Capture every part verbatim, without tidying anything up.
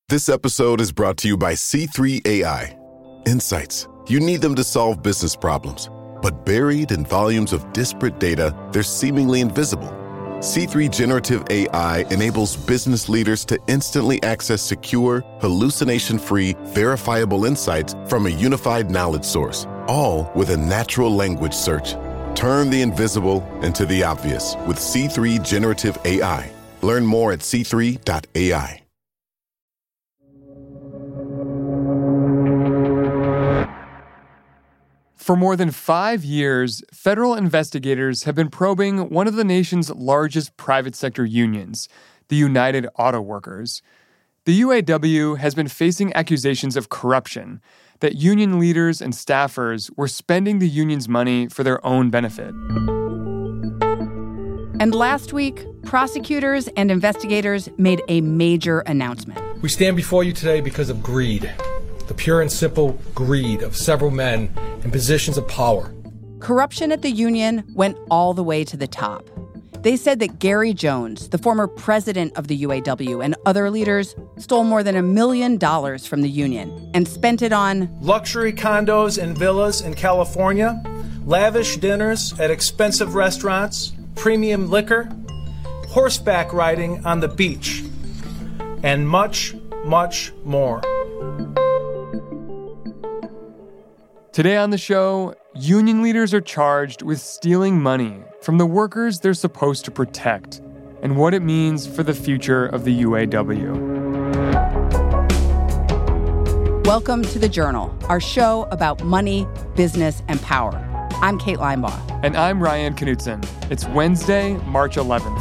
This episode is brought to you by C three A I. Insights. You need them to solve business problems. But buried in volumes of disparate data, they're seemingly invisible. C three Generative A I enables business leaders to instantly access secure, hallucination-free, verifiable insights from a unified knowledge source, all with a natural language search. Turn the invisible into the obvious with C three Generative A I. Learn more at c three dot a i. For more than five years, federal investigators have been probing one of the nation's largest private sector unions, the United Auto Workers. The U A W has been facing accusations of corruption, that union leaders and staffers were spending the union's money for their own benefit. And last week, prosecutors and investigators made a major announcement. We stand before you today because of greed. The pure and simple greed of several men in positions of power. Corruption at the union went all the way to the top. They said that Gary Jones, the former president of the U A W, and other leaders stole more than a million dollars from the union and spent it on luxury condos and villas in California, lavish dinners at expensive restaurants, premium liquor, horseback riding on the beach, and much, much more. Today on the show, union leaders are charged with stealing money from the workers they're supposed to protect and what it means for the future of the U A W. Welcome to The Journal, our show about money, business, and power. I'm Kate Linebaugh. And I'm Ryan Knutson. It's Wednesday, March eleventh.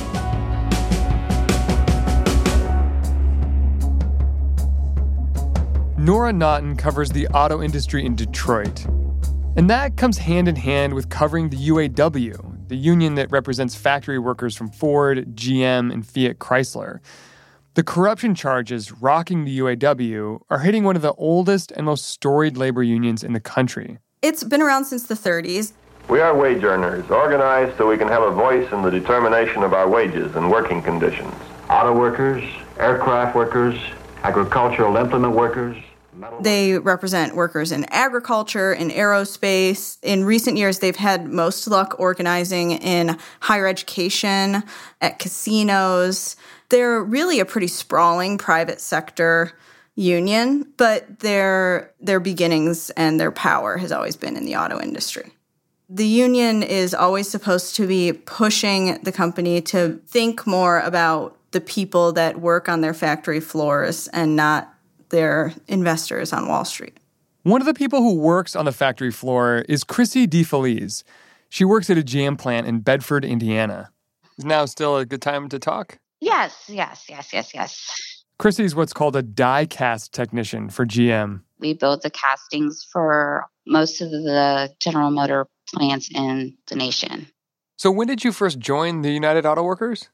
Nora Naughton covers the auto industry in Detroit. And that comes hand in hand with covering the U A W, the union that represents factory workers from Ford, G M, and Fiat Chrysler. The corruption charges rocking the U A W are hitting one of the oldest and most storied labor unions in the country. It's been around since the thirties. We are wage earners, organized so we can have a voice in the determination of our wages and working conditions. Auto workers, aircraft workers, agricultural implement workers. They represent workers in agriculture, in aerospace. In recent years, they've had most luck organizing in higher education, at casinos. They're really a pretty sprawling private sector union, but their their beginnings and their power has always been in the auto industry. The union is always supposed to be pushing the company to think more about the people that work on their factory floors and not their investors on Wall Street. One of the people who works on the factory floor is Chrissy DeFelice. She works at a G M plant in Bedford, Indiana. Is now still a good time to talk? Yes, yes, yes, yes, yes. Chrissy's what's called a die-cast technician for G M. We build the castings for most of the General Motor plants in the nation. So when did you first join the United Auto Workers?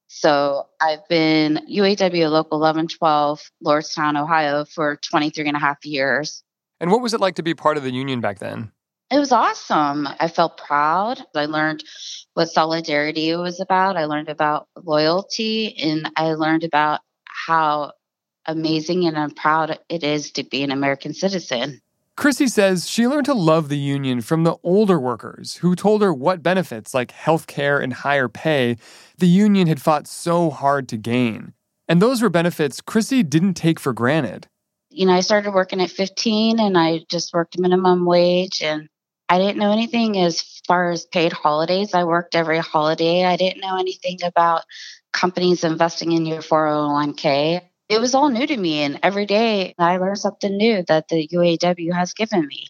So I've been U A W Local eleven twelve, Lordstown, Ohio, for twenty-three and a half years. And what was it like to be part of the union back then? It was awesome. I felt proud. I learned what solidarity was about. I learned about loyalty, and I learned about how amazing and I'm proud it is to be an American citizen. Chrissy says she learned to love the union from the older workers who told her what benefits like health care and higher pay the union had fought so hard to gain. And those were benefits Chrissy didn't take for granted. You know, I started working at fifteen and I just worked minimum wage and I didn't know anything as far as paid holidays. I worked every holiday. I didn't know anything about companies investing in your four oh one k. It was all new to me, and every day I learned something new that the U A W has given me.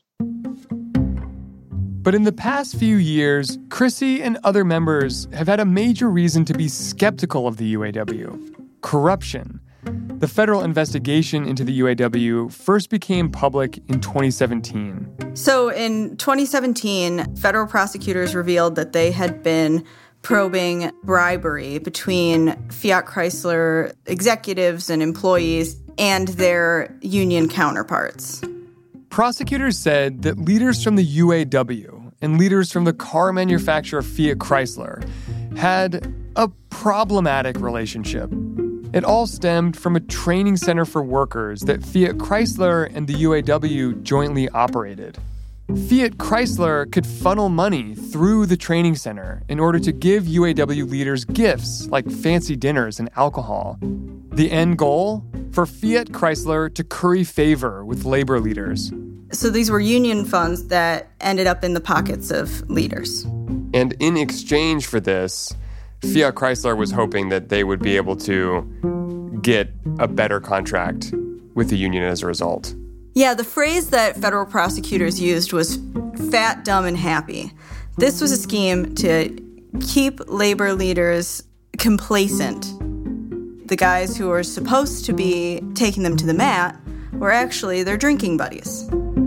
But in the past few years, Chrissy and other members have had a major reason to be skeptical of the U A W: corruption. The federal investigation into the U A W first became public in twenty seventeen. So in twenty seventeen, federal prosecutors revealed that they had been probing bribery between Fiat Chrysler executives and employees and their union counterparts. Prosecutors said that leaders from the U A W and leaders from the car manufacturer Fiat Chrysler had a problematic relationship. It all stemmed from a training center for workers that Fiat Chrysler and the U A W jointly operated. Fiat Chrysler could funnel money through the training center in order to give U A W leaders gifts like fancy dinners and alcohol. The end goal? For Fiat Chrysler to curry favor with labor leaders. So these were union funds that ended up in the pockets of leaders. And in exchange for this, Fiat Chrysler was hoping that they would be able to get a better contract with the union as a result. Yeah, the phrase that federal prosecutors used was fat, dumb, and happy. This was a scheme to keep labor leaders complacent. The guys who were supposed to be taking them to the mat were actually their drinking buddies.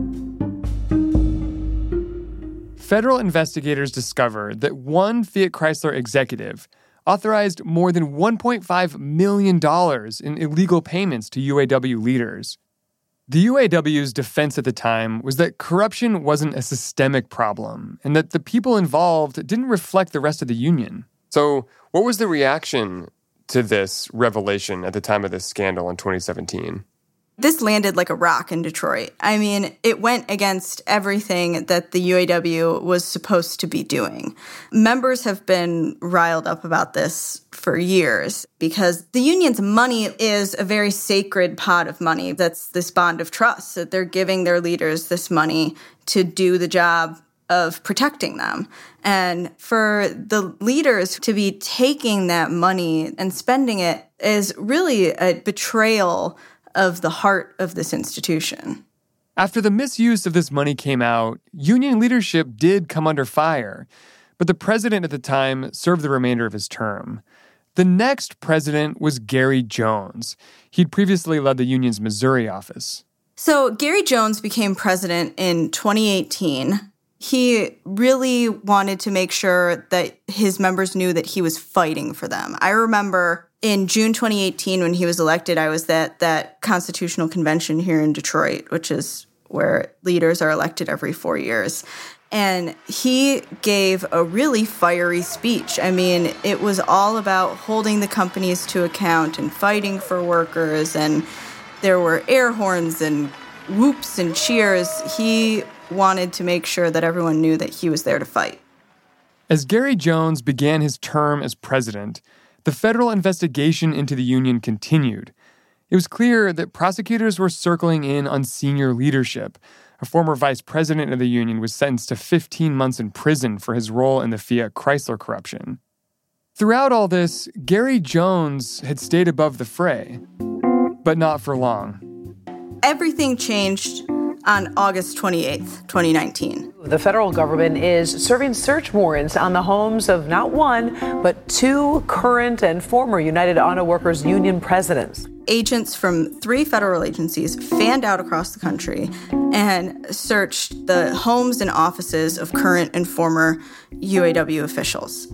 Federal investigators discovered that one Fiat Chrysler executive authorized more than one point five million dollars in illegal payments to U A W leaders. The U A W's defense at the time was that corruption wasn't a systemic problem and that the people involved didn't reflect the rest of the union. So, what was the reaction to this revelation at the time of this scandal in twenty seventeen? This landed like a rock in Detroit. I mean, it went against everything that the U A W was supposed to be doing. Members have been riled up about this for years because the union's money is a very sacred pot of money. That's this bond of trust, that they're giving their leaders this money to do the job of protecting them. And for the leaders to be taking that money and spending it is really a betrayal of the heart of this institution. After the misuse of this money came out, union leadership did come under fire, but the president at the time served the remainder of his term. The next president was Gary Jones. He'd previously led the union's Missouri office. So Gary Jones became president in twenty eighteen. He really wanted to make sure that his members knew that he was fighting for them. I remember in June twenty eighteen, when he was elected, I was at that constitutional convention here in Detroit, which is where leaders are elected every four years. And he gave a really fiery speech. I mean, it was all about holding the companies to account and fighting for workers. And there were air horns and whoops and cheers. He wanted to make sure that everyone knew that he was there to fight. As Gary Jones began his term as president, the federal investigation into the union continued. It was clear that prosecutors were circling in on senior leadership. A former vice president of the union was sentenced to fifteen months in prison for his role in the Fiat Chrysler corruption. Throughout all this, Gary Jones had stayed above the fray, but not for long. Everything changed on August twenty-eighth, twenty nineteen. The federal government is serving search warrants on the homes of not one, but two current and former United Auto Workers Union presidents. Agents from three federal agencies fanned out across the country and searched the homes and offices of current and former U A W officials.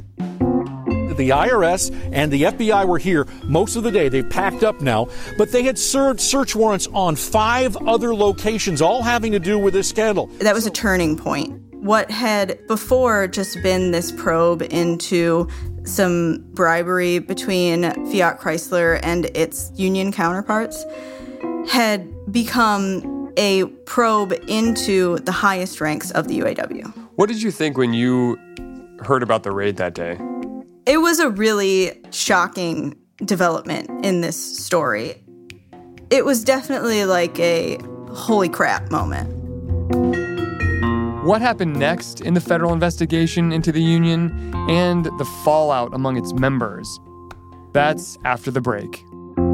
The I R S and the F B I were here most of the day. They've packed up now, but they had served search warrants on five other locations, all having to do with this scandal. That was a turning point. What had before just been this probe into some bribery between Fiat Chrysler and its union counterparts had become a probe into the highest ranks of the U A W. What did you think when you heard about the raid that day? It was a really shocking development in this story. It was definitely like a holy crap moment. What happened next in the federal investigation into the union and the fallout among its members? That's after the break.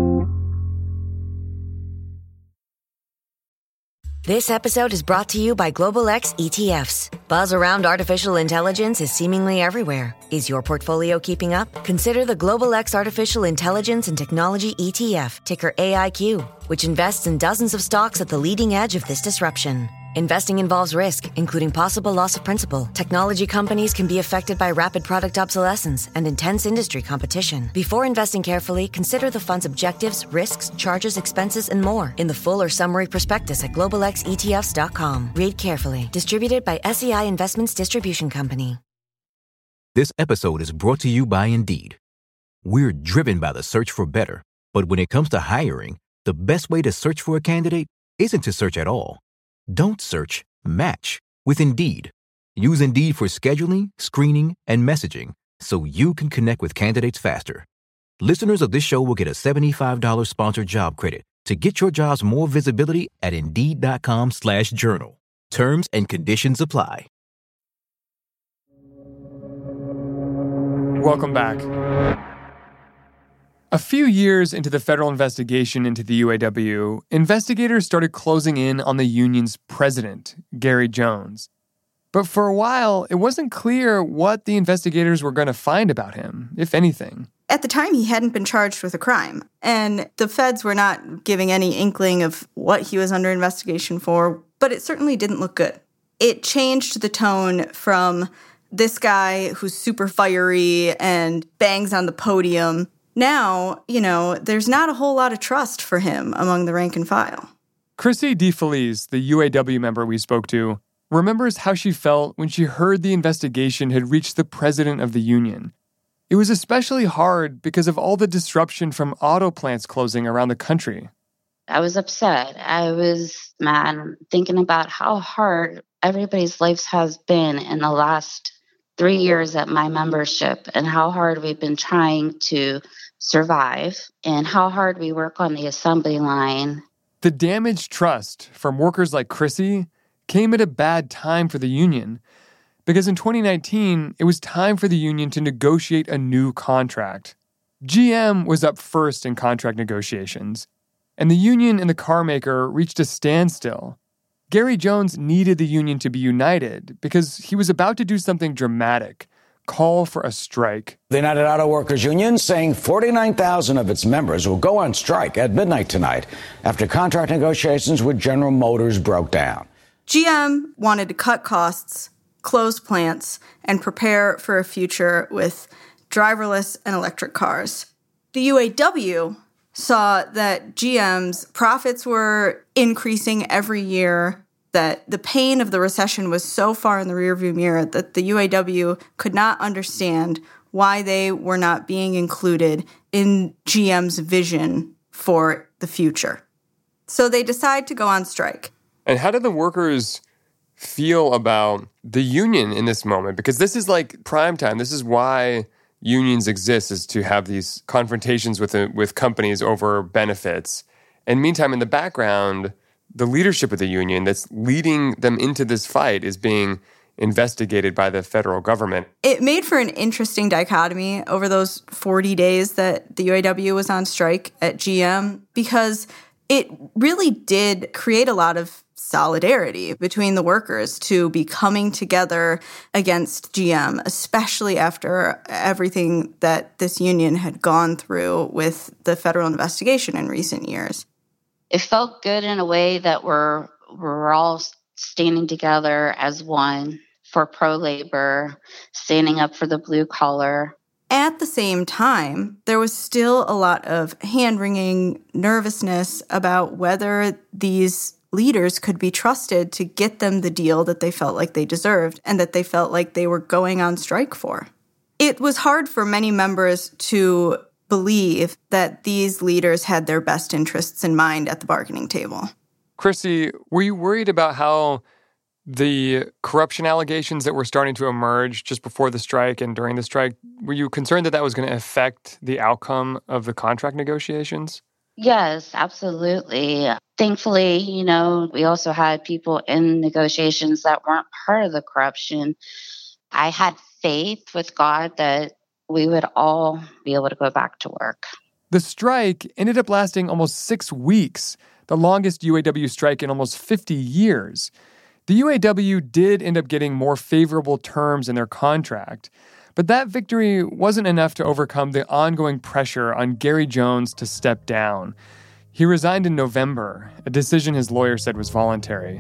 This episode is brought to you by Global X E T Fs. Buzz around artificial intelligence is seemingly everywhere. Is your portfolio keeping up? Consider the Global X Artificial Intelligence and Technology E T F, ticker A I Q, which invests in dozens of stocks at the leading edge of this disruption. Investing involves risk, including possible loss of principal. Technology companies can be affected by rapid product obsolescence and intense industry competition. Before investing carefully, consider the fund's objectives, risks, charges, expenses, and more in the full or summary prospectus at global x e t f s dot com. Read carefully. Distributed by S E I Investments Distribution Company. This episode is brought to you by Indeed. We're driven by the search for better, But when it comes to hiring, the best way to search for a candidate isn't to search at all. Don't search, match with Indeed. Use Indeed for scheduling, screening, and messaging so you can connect with candidates faster. Listeners of this show will get a seventy-five dollars sponsored job credit to get your jobs more visibility at Indeed.com slash journal. Terms and conditions apply. Welcome back. A few years into the federal investigation into the U A W, investigators started closing in on the union's president, Gary Jones. But for a while, it wasn't clear what the investigators were going to find about him, if anything. At the time, he hadn't been charged with a crime, and the feds were not giving any inkling of what he was under investigation for, but it certainly didn't look good. It changed the tone from this guy who's super fiery and bangs on the podium. Now, you know, there's not a whole lot of trust for him among the rank and file. Chrissy DeFelice, the U A W member we spoke to, remembers how she felt when she heard the investigation had reached the president of the union. It was especially hard because of all the disruption from auto plants closing around the country. I was upset. I was mad, thinking about how hard everybody's lives has been in the last three years at my membership and how hard we've been trying to survive and how hard we work on the assembly line. The damaged trust from workers like Chrissy came at a bad time for the union because in twenty nineteen, it was time for the union to negotiate a new contract. G M was up first in contract negotiations, and the union and the car maker reached a standstill. Gary Jones needed the union to be united because he was about to do something dramatic, call for a strike. The United Auto Workers Union saying forty-nine thousand of its members will go on strike at midnight tonight after contract negotiations with General Motors broke down. G M wanted to cut costs, close plants, and prepare for a future with driverless and electric cars. The U A W saw that G M's profits were increasing every year, that the pain of the recession was so far in the rearview mirror that the U A W could not understand why they were not being included in G M's vision for the future. So they decide to go on strike. And how did the workers feel about the union in this moment? Because this is like prime time. This is why unions exist, is to have these confrontations with the, with companies over benefits. And meantime, in the background, the leadership of the union that's leading them into this fight is being investigated by the federal government. It made for an interesting dichotomy over those forty days that the U A W was on strike at G M, because it really did create a lot of solidarity between the workers to be coming together against G M, especially after everything that this union had gone through with the federal investigation in recent years. It felt good in a way that we're we're all standing together as one for pro-labor, standing up for the blue collar. At the same time, there was still a lot of hand-wringing nervousness about whether these leaders could be trusted to get them the deal that they felt like they deserved and that they felt like they were going on strike for. It was hard for many members to believe that these leaders had their best interests in mind at the bargaining table. Chrissy, were you worried about how the corruption allegations that were starting to emerge just before the strike and during the strike, were you concerned that that was going to affect the outcome of the contract negotiations? Yes, absolutely. Thankfully, you know, we also had people in negotiations that weren't part of the corruption. I had faith with God that we would all be able to go back to work. The strike ended up lasting almost six weeks, the longest U A W strike in almost fifty years. The U A W did end up getting more favorable terms in their contract, but that victory wasn't enough to overcome the ongoing pressure on Gary Jones to step down. He resigned in November, a decision his lawyer said was voluntary.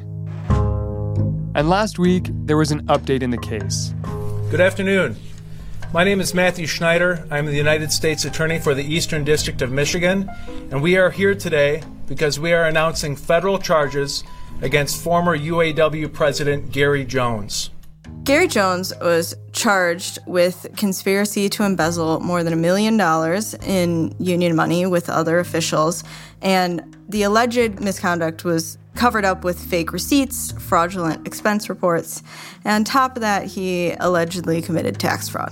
And last week, there was an update in the case. Good afternoon. My name is Matthew Schneider. I'm the United States Attorney for the Eastern District of Michigan, and we are here today because we are announcing federal charges against former U A W President Gary Jones. Gary Jones was charged with conspiracy to embezzle more than a million dollars in union money with other officials, and the alleged misconduct was covered up with fake receipts, fraudulent expense reports, and on top of that, he allegedly committed tax fraud.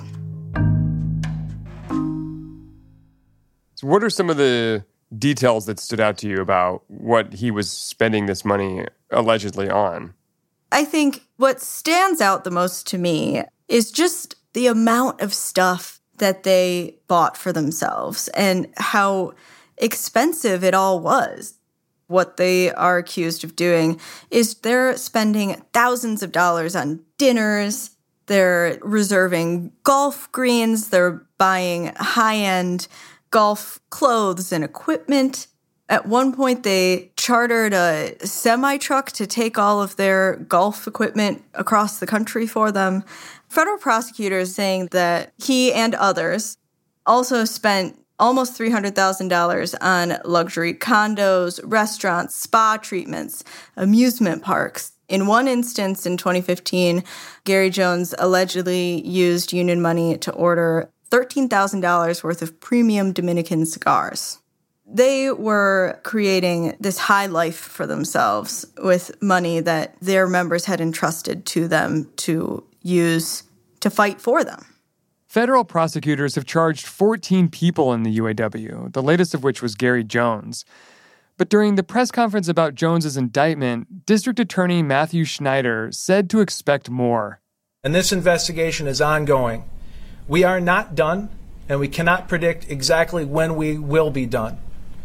So what are some of the details that stood out to you about what he was spending this money allegedly on? I think what stands out the most to me is just the amount of stuff that they bought for themselves and how expensive it all was. What they are accused of doing is they're spending thousands of dollars on dinners, they're reserving golf greens, they're buying high-end golf clothes and equipment. At one point, they chartered a semi-truck to take all of their golf equipment across the country for them. Federal prosecutors saying that he and others also spent almost three hundred thousand dollars on luxury condos, restaurants, spa treatments, amusement parks. In one instance, in twenty fifteen, Gary Jones allegedly used union money to order thirteen thousand dollars worth of premium Dominican cigars. They were creating this high life for themselves with money that their members had entrusted to them to use to fight for them. Federal prosecutors have charged fourteen people in the U A W, the latest of which was Gary Jones. But during the press conference about Jones's indictment, District Attorney Matthew Schneider said to expect more. And this investigation is ongoing. We are not done, and we cannot predict exactly when we will be done.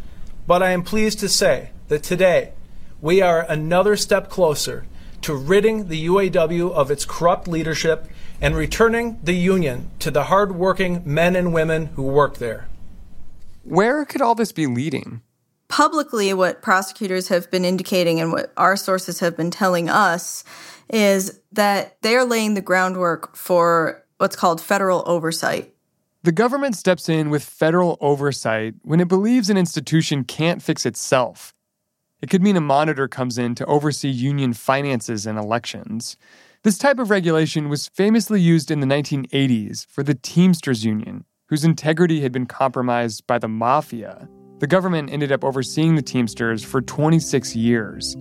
But I am pleased to say that today we are another step closer to ridding the U A W of its corrupt leadership and returning the union to the hardworking men and women who work there. Where could all this be leading? Publicly, what prosecutors have been indicating and what our sources have been telling us is that they are laying the groundwork for what's called federal oversight. The government steps in with federal oversight when it believes an institution can't fix itself. It could mean a monitor comes in to oversee union finances and elections. This type of regulation was famously used in the nineteen eighties for the Teamsters Union, whose integrity had been compromised by the mafia. The government ended up overseeing the Teamsters for twenty-six years.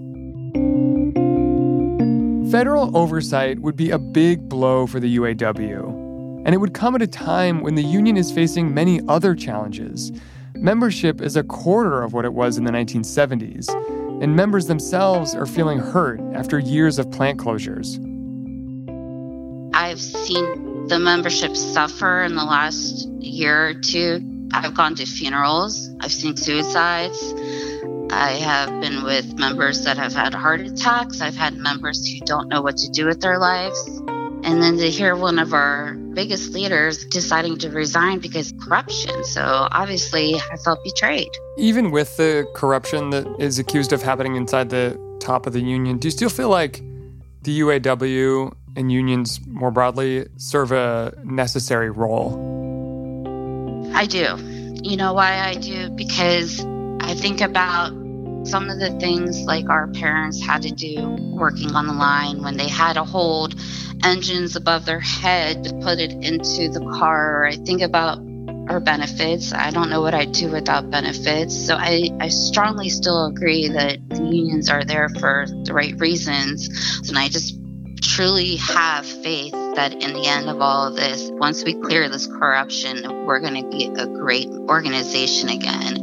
Federal oversight would be a big blow for the U A W. And it would come at a time when the union is facing many other challenges. Membership is a quarter of what it was in the nineteen seventies, and members themselves are feeling hurt after years of plant closures. I've seen the membership suffer in the last year or two. I've gone to funerals. I've seen suicides. I have been with members that have had heart attacks. I've had members who don't know what to do with their lives. And then to hear one of our biggest leaders deciding to resign because of corruption. So obviously I felt betrayed. Even with the corruption that is accused of happening inside the top of the union, do you still feel like the U A W and unions more broadly serve a necessary role? I do. You know why I do? Because I think about some of the things like our parents had to do working on the line when they had to hold engines above their head to put it into the car. I think about our benefits. I don't know what I'd do without benefits. So I, I strongly still agree that the unions are there for the right reasons. And I just truly have faith that in the end of all of this, once we clear this corruption, we're going to be a great organization again.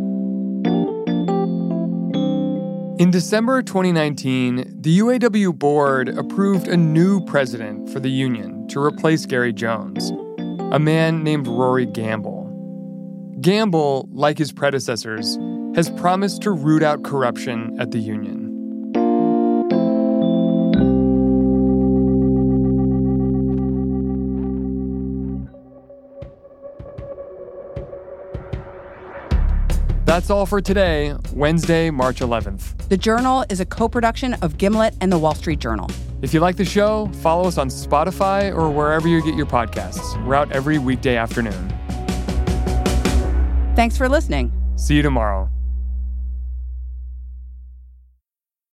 In December twenty nineteen, the U A W board approved a new president for the union to replace Gary Jones, a man named Rory Gamble. Gamble, like his predecessors, has promised to root out corruption at the union. That's all for today, Wednesday, March eleventh. The Journal is a co-production of Gimlet and The Wall Street Journal. If you like the show, follow us on Spotify or wherever you get your podcasts. We're out every weekday afternoon. Thanks for listening. See you tomorrow.